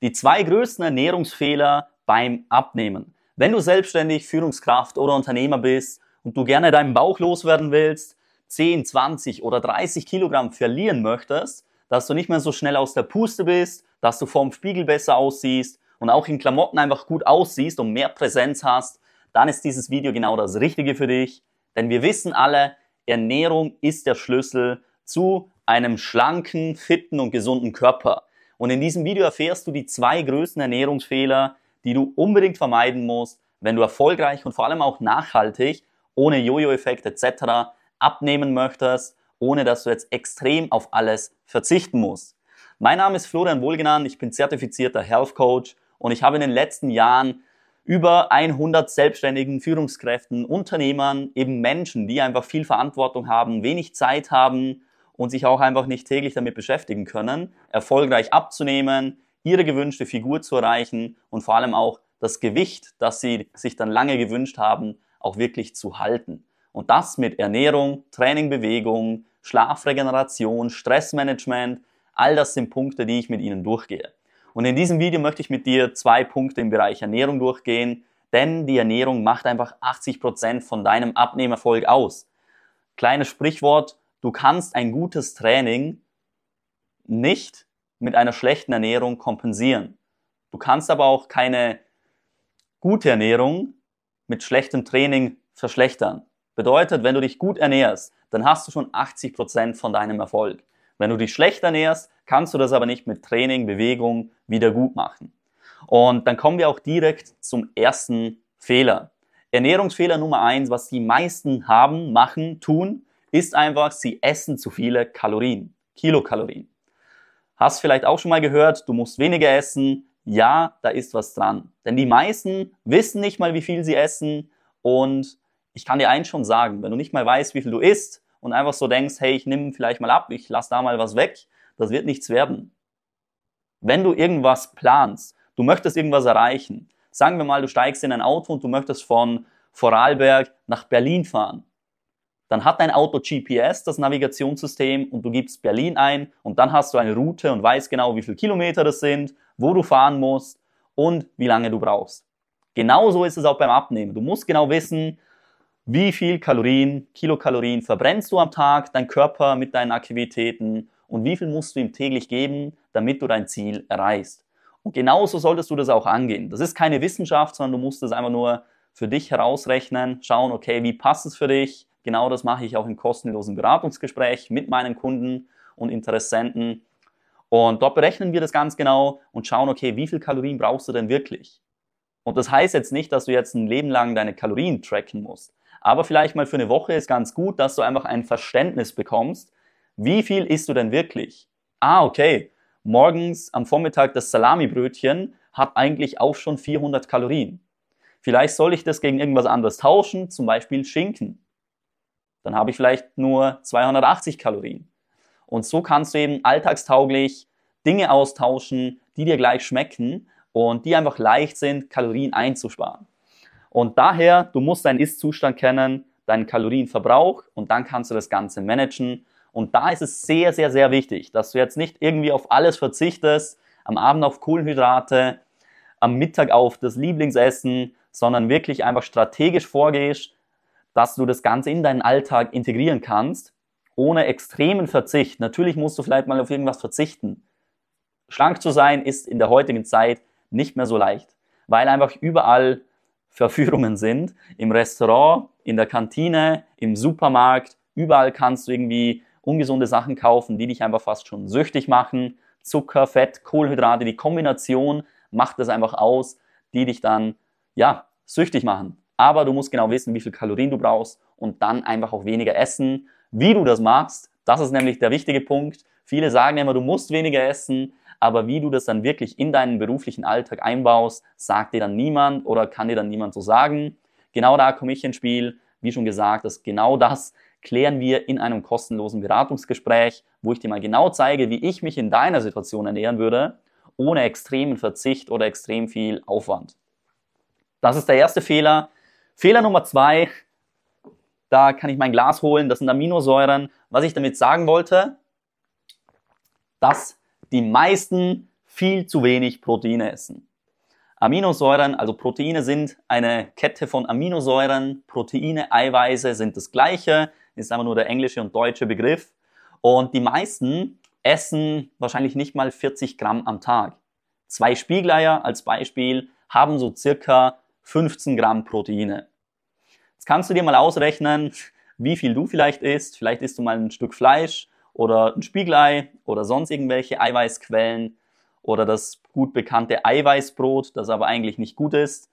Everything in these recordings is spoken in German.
Die 2 größten Ernährungsfehler beim Abnehmen. Wenn du selbstständig, Führungskraft oder Unternehmer bist und du gerne deinen Bauch loswerden willst, 10, 20 oder 30 Kilogramm verlieren möchtest, dass du nicht mehr so schnell aus der Puste bist, dass du vorm Spiegel besser aussiehst und auch in Klamotten einfach gut aussiehst und mehr Präsenz hast, dann ist dieses Video genau das Richtige für dich. Denn wir wissen alle, Ernährung ist der Schlüssel zu einem schlanken, fitten und gesunden Körper. Und in diesem Video erfährst du die 2 größten Ernährungsfehler, die du unbedingt vermeiden musst, wenn du erfolgreich und vor allem auch nachhaltig, ohne Jojo-Effekt etc. abnehmen möchtest, ohne dass du jetzt extrem auf alles verzichten musst. Mein Name ist Florian Wohlgenannt, ich bin zertifizierter Health Coach und ich habe in den letzten Jahren über 100 selbstständigen Führungskräften, Unternehmern, eben Menschen, die einfach viel Verantwortung haben, wenig Zeit haben und sich auch einfach nicht täglich damit beschäftigen können, erfolgreich abzunehmen, ihre gewünschte Figur zu erreichen und vor allem auch das Gewicht, das sie sich dann lange gewünscht haben, auch wirklich zu halten. Und das mit Ernährung, Training, Bewegung, Schlafregeneration, Stressmanagement, all das sind Punkte, die ich mit Ihnen durchgehe. Und in diesem Video möchte ich mit dir 2 Punkte im Bereich Ernährung durchgehen, denn die Ernährung macht einfach 80% von deinem Abnehmerfolg aus. Kleines Sprichwort, du kannst ein gutes Training nicht mit einer schlechten Ernährung kompensieren. Du kannst aber auch keine gute Ernährung mit schlechtem Training verschlechtern. Bedeutet, wenn du dich gut ernährst, dann hast du schon 80% von deinem Erfolg. Wenn du dich schlecht ernährst, kannst du das aber nicht mit Training, Bewegung wieder gut machen. Und dann kommen wir auch direkt zum ersten Fehler. Ernährungsfehler Nummer 1, was die meisten haben, machen, tun, ist einfach, sie essen zu viele Kalorien, Kilokalorien. Hast vielleicht auch schon mal gehört, du musst weniger essen. Ja, da ist was dran. Denn die meisten wissen nicht mal, wie viel sie essen. Und ich kann dir eins schon sagen, wenn du nicht mal weißt, wie viel du isst und einfach so denkst, hey, ich nehme vielleicht mal ab, ich lasse da mal was weg, das wird nichts werden. Wenn du irgendwas planst, du möchtest irgendwas erreichen, sagen wir mal, du steigst in ein Auto und du möchtest von Vorarlberg nach Berlin fahren. Dann hat dein Auto GPS, das Navigationssystem, und du gibst Berlin ein und dann hast du eine Route und weißt genau, wie viele Kilometer das sind, wo du fahren musst und wie lange du brauchst. Genauso ist es auch beim Abnehmen. Du musst genau wissen, wie viel Kalorien, Kilokalorien verbrennst du am Tag, dein Körper mit deinen Aktivitäten und wie viel musst du ihm täglich geben, damit du dein Ziel erreichst. Und genauso solltest du das auch angehen. Das ist keine Wissenschaft, sondern du musst das einfach nur für dich herausrechnen, schauen, okay, wie passt es für dich? Genau das mache ich auch im kostenlosen Beratungsgespräch mit meinen Kunden und Interessenten. Und dort berechnen wir das ganz genau und schauen, okay, wie viel Kalorien brauchst du denn wirklich? Und das heißt jetzt nicht, dass du jetzt ein Leben lang deine Kalorien tracken musst. Aber vielleicht mal für eine Woche ist ganz gut, dass du einfach ein Verständnis bekommst, wie viel isst du denn wirklich? Ah, okay, morgens am Vormittag das Salamibrötchen hat eigentlich auch schon 400 Kalorien. Vielleicht soll ich das gegen irgendwas anderes tauschen, zum Beispiel Schinken. Dann habe ich vielleicht nur 280 Kalorien. Und so kannst du eben alltagstauglich Dinge austauschen, die dir gleich schmecken und die einfach leicht sind, Kalorien einzusparen. Und daher, du musst deinen Ist-Zustand kennen, deinen Kalorienverbrauch und dann kannst du das Ganze managen. Und da ist es sehr, sehr, sehr wichtig, dass du jetzt nicht irgendwie auf alles verzichtest, am Abend auf Kohlenhydrate, am Mittag auf das Lieblingsessen, sondern wirklich einfach strategisch vorgehst, dass du das Ganze in deinen Alltag integrieren kannst, ohne extremen Verzicht. Natürlich musst du vielleicht mal auf irgendwas verzichten. Schlank zu sein ist in der heutigen Zeit nicht mehr so leicht, weil einfach überall Verführungen sind. Im Restaurant, in der Kantine, im Supermarkt, überall kannst du irgendwie ungesunde Sachen kaufen, die dich einfach fast schon süchtig machen. Zucker, Fett, Kohlenhydrate, die Kombination macht das einfach aus, die dich dann, ja, süchtig machen. Aber du musst genau wissen, wie viel Kalorien du brauchst und dann einfach auch weniger essen. Wie du das machst, das ist nämlich der wichtige Punkt. Viele sagen immer, du musst weniger essen, aber wie du das dann wirklich in deinen beruflichen Alltag einbaust, sagt dir dann niemand oder kann dir dann niemand so sagen. Genau da komme ich ins Spiel. Wie schon gesagt, genau das klären wir in einem kostenlosen Beratungsgespräch, wo ich dir mal genau zeige, wie ich mich in deiner Situation ernähren würde, ohne extremen Verzicht oder extrem viel Aufwand. Das ist der erste Fehler. Fehler Nummer 2, da kann ich mein Glas holen, das sind Aminosäuren. Was ich damit sagen wollte, dass die meisten viel zu wenig Proteine essen. Aminosäuren, also Proteine sind eine Kette von Aminosäuren, Proteine, Eiweiße sind das Gleiche, ist aber nur der englische und deutsche Begriff. Und die meisten essen wahrscheinlich nicht mal 40 Gramm am Tag. 2 Spiegeleier als Beispiel haben so circa 15 Gramm Proteine. Jetzt kannst du dir mal ausrechnen, wie viel du vielleicht isst. Vielleicht isst du mal ein Stück Fleisch oder ein Spiegelei oder sonst irgendwelche Eiweißquellen oder das gut bekannte Eiweißbrot, das aber eigentlich nicht gut ist.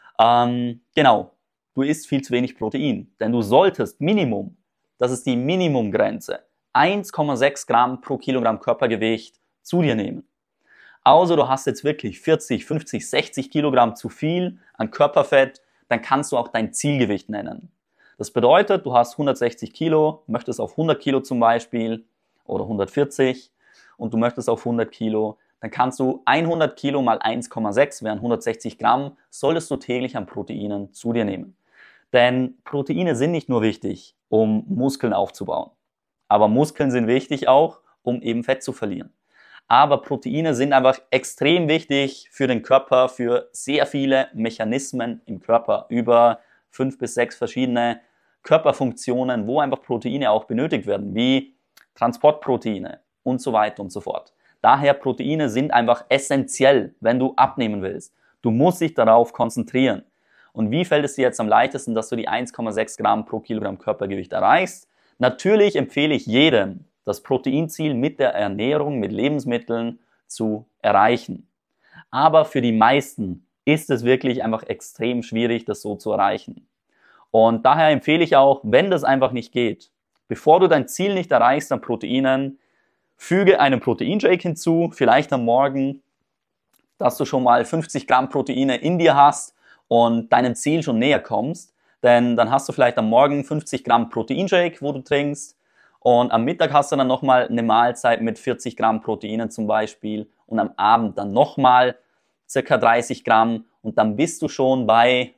Genau, du isst viel zu wenig Protein, denn du solltest Minimum, das ist die Minimumgrenze, 1,6 Gramm pro Kilogramm Körpergewicht zu dir nehmen. Also du hast jetzt wirklich 40, 50, 60 Kilogramm zu viel an Körperfett, dann kannst du auch dein Zielgewicht nennen. Das bedeutet, du hast 160 Kilo, möchtest auf 100 Kilo zum Beispiel oder 140 und du möchtest auf 100 Kilo, dann kannst du 100 Kilo mal 1,6 wären 160 Gramm, solltest du täglich an Proteinen zu dir nehmen. Denn Proteine sind nicht nur wichtig, um Muskeln aufzubauen, aber Muskeln sind wichtig auch, um eben Fett zu verlieren. Aber Proteine sind einfach extrem wichtig für den Körper, für sehr viele Mechanismen im Körper, über 5 bis 6 verschiedene Körperfunktionen, wo einfach Proteine auch benötigt werden, wie Transportproteine und so weiter und so fort. Daher Proteine sind einfach essentiell, wenn du abnehmen willst. Du musst dich darauf konzentrieren. Und wie fällt es dir jetzt am leichtesten, dass du die 1,6 Gramm pro Kilogramm Körpergewicht erreichst? Natürlich empfehle ich jedem, das Proteinziel mit der Ernährung, mit Lebensmitteln zu erreichen. Aber für die meisten ist es wirklich einfach extrem schwierig, das so zu erreichen. Und daher empfehle ich auch, wenn das einfach nicht geht, bevor du dein Ziel nicht erreichst an Proteinen, füge einen Proteinshake hinzu, vielleicht am Morgen, dass du schon mal 50 Gramm Proteine in dir hast und deinem Ziel schon näher kommst. Denn dann hast du vielleicht am Morgen 50 Gramm Proteinshake, wo du trinkst. Und am Mittag hast du dann nochmal eine Mahlzeit mit 40 Gramm Proteinen zum Beispiel. Und am Abend dann nochmal circa 30 Gramm. Und dann bist du schon bei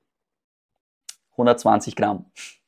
120 Gramm.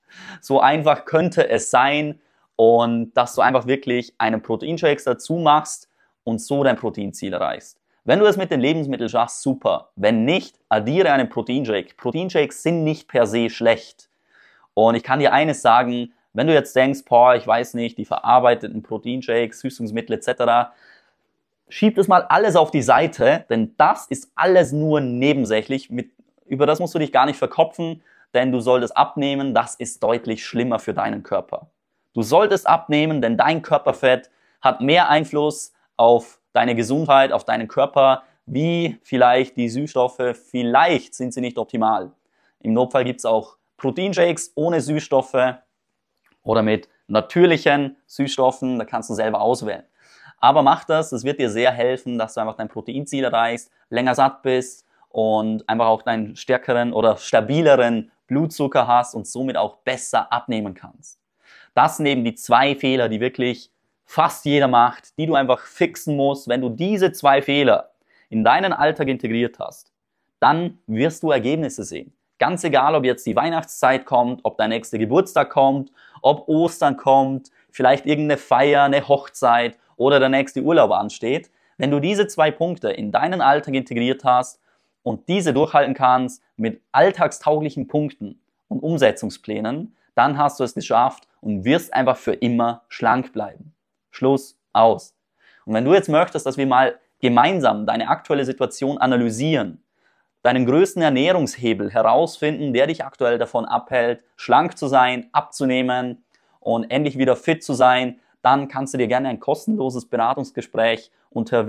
So einfach könnte es sein. Und dass du einfach wirklich einen Proteinshake dazu machst und so dein Proteinziel erreichst. Wenn du es mit den Lebensmitteln schaffst, super. Wenn nicht, addiere einen Proteinshake. Proteinshakes sind nicht per se schlecht. Und ich kann dir eines sagen, wenn du jetzt denkst, boah, ich weiß nicht, die verarbeiteten Proteinshakes, Süßungsmittel etc., schieb das mal alles auf die Seite, denn das ist alles nur nebensächlich. Über das musst du dich gar nicht verkopfen, denn du solltest abnehmen, das ist deutlich schlimmer für deinen Körper. Du solltest abnehmen, denn dein Körperfett hat mehr Einfluss auf deine Gesundheit, auf deinen Körper, wie vielleicht die Süßstoffe. Vielleicht sind sie nicht optimal. Im Notfall gibt es auch Proteinshakes ohne Süßstoffe oder mit natürlichen Süßstoffen, da kannst du selber auswählen. Aber mach das, das wird dir sehr helfen, dass du einfach dein Proteinziel erreichst, länger satt bist und einfach auch deinen stärkeren oder stabileren Blutzucker hast und somit auch besser abnehmen kannst. Das sind eben die 2 Fehler, die wirklich fast jeder macht, die du einfach fixen musst. Wenn du diese 2 Fehler in deinen Alltag integriert hast, dann wirst du Ergebnisse sehen. Ganz egal, ob jetzt die Weihnachtszeit kommt, ob dein nächster Geburtstag kommt, ob Ostern kommt, vielleicht irgendeine Feier, eine Hochzeit oder der nächste Urlaub ansteht. Wenn du diese 2 Punkte in deinen Alltag integriert hast und diese durchhalten kannst mit alltagstauglichen Punkten und Umsetzungsplänen, dann hast du es geschafft und wirst einfach für immer schlank bleiben. Schluss, aus. Und wenn du jetzt möchtest, dass wir mal gemeinsam deine aktuelle Situation analysieren, deinen größten Ernährungshebel herausfinden, der dich aktuell davon abhält, schlank zu sein, abzunehmen und endlich wieder fit zu sein, dann kannst du dir gerne ein kostenloses Beratungsgespräch unter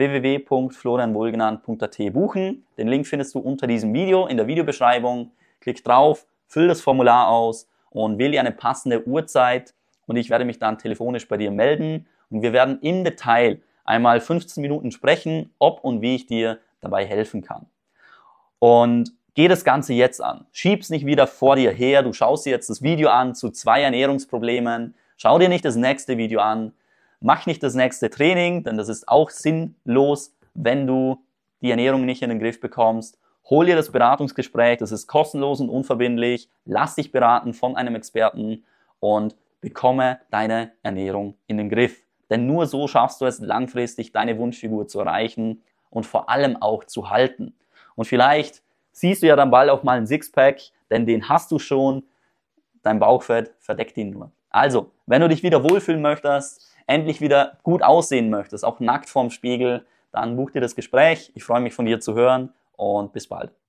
www.florianwohlgenannt.at buchen. Den Link findest du unter diesem Video in der Videobeschreibung. Klick drauf, füll das Formular aus und wähle dir eine passende Uhrzeit und ich werde mich dann telefonisch bei dir melden und wir werden im Detail einmal 15 Minuten sprechen, ob und wie ich dir dabei helfen kann. Und geh das Ganze jetzt an. Schieb's nicht wieder vor dir her. Du schaust dir jetzt das Video an zu 2 Ernährungsproblemen. Schau dir nicht das nächste Video an. Mach nicht das nächste Training, denn das ist auch sinnlos, wenn du die Ernährung nicht in den Griff bekommst. Hol dir das Beratungsgespräch, das ist kostenlos und unverbindlich. Lass dich beraten von einem Experten und bekomme deine Ernährung in den Griff. Denn nur so schaffst du es langfristig, deine Wunschfigur zu erreichen. und vor allem auch zu halten. Und vielleicht siehst du ja dann bald auch mal ein Sixpack, denn den hast du schon. Dein Bauchfett verdeckt ihn nur. Also, wenn du dich wieder wohlfühlen möchtest, endlich wieder gut aussehen möchtest, auch nackt vorm Spiegel, dann buch dir das Gespräch. Ich freue mich von dir zu hören und bis bald.